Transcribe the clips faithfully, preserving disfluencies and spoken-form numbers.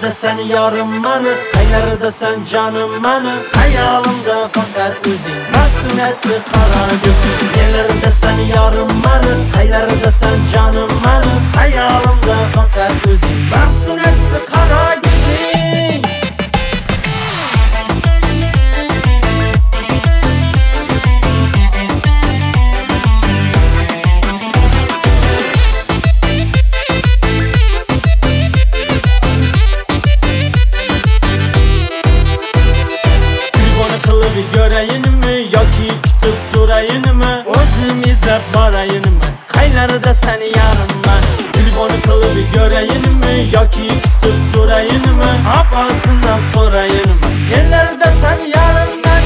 Qaylarda sen yorim mani, qaylarda sen jonim mani, hayolimda faqat o'zing maftun etdi qora ko'zing. Qaylarda sen yorim mani, qaylarda sen jonim mani, hayolimda faqat o'zing maftun etdi qora ko'zing. Göreyinmi yoki kutib turayinmi, o'zim izlab borayinmi, qaylarda seni yarimman. Telefon qilib göreyinmi yoki kutib turayinmi, opasidan so'rayinmi, yerlarda sen yarimman.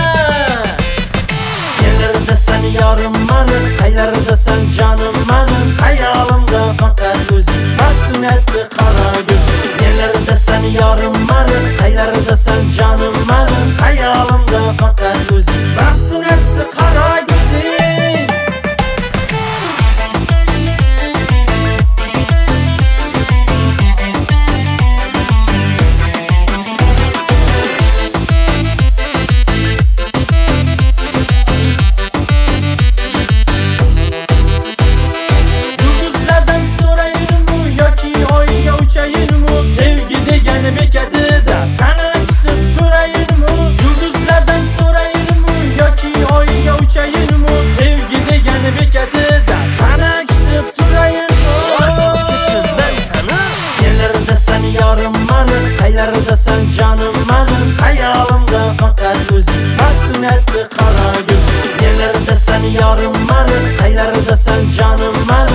Yerlarda sen yarimman, qaylarda sen jonimman, hayolimda faqat o'zing maftun etdi qora ko'zing. Yerlarda sen yarimman, qaylarda sen jonimman, hayolimda faqat o'zing maftun etdi qora ko'zing. Yulduzlardan so'rayinmi yoki oyga uchayinmi, sevgi degani bekatida seni kutib turayinmi. Yulduzlardan so'rayinmi yoki oyga uchayinmi, sevgi degani bekatida seni kutib turayinmi. Asab ketdim men seni. Yerlarda sen yorimman, qaylarda sen jonimman, hayolimda faqat o'zing maftun etdi qora ko'zing. Yerlarda sen yorimman, qaylarda sen jonimman,